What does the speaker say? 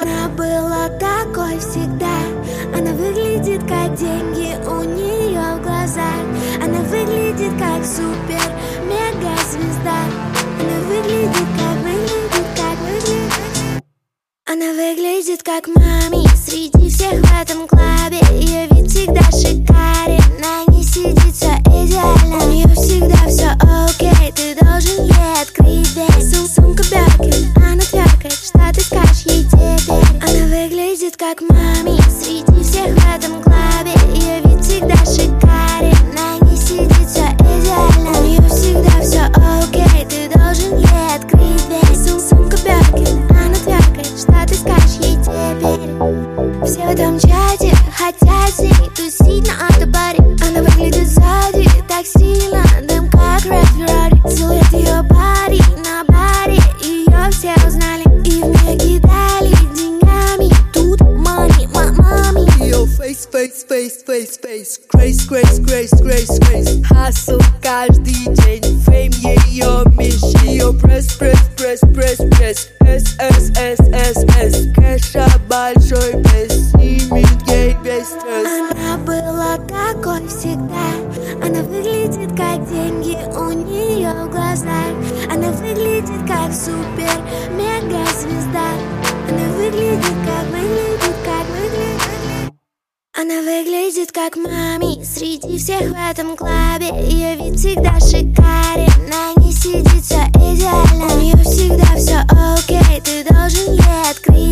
Она была такой всегда. Она выглядит как деньги у нее в глазах. Она выглядит как супер мега звезда. Она выглядит как Она выглядит как мами среди всех в этом клабе. Ее вид всегда шикарен, на ней сидит все идеально. У нее всегда все окей, ты должен ей открыть дверь. Сумка Бёркин, она тверкает, что ты скажешь ей теперь. Она выглядит как мами среди всех в этом клабе. Ее вид всегда шикарен, на ней сидит все идеально. У нее всегда все окей, ты должен ей открыть дверь. Сумка Бёркин, она тверкает, что ты скажешь ей теперь. Все в этом чате хотят с ней тусить на автобаре. Она выглядит сзади так стильно, дым как Red Ferrari. Силуэт ее пари на баре, ее все узнали и мне кидали деньгами. Тут money, мами. Ее face, grace. Hustle каждый день, фейм ее меч. Ее пресс. Кэша большой, без снимет ей весь стресс. Она была такой всегда. Она выглядит как деньги у нее в глазах. Она выглядит как супер мега звезда. Она выглядит как Она выглядит как мами среди всех в этом клабе. Ее вид всегда шикарен, на ней сидит все идеально. У нее всегда все окей, ты должен ей открыть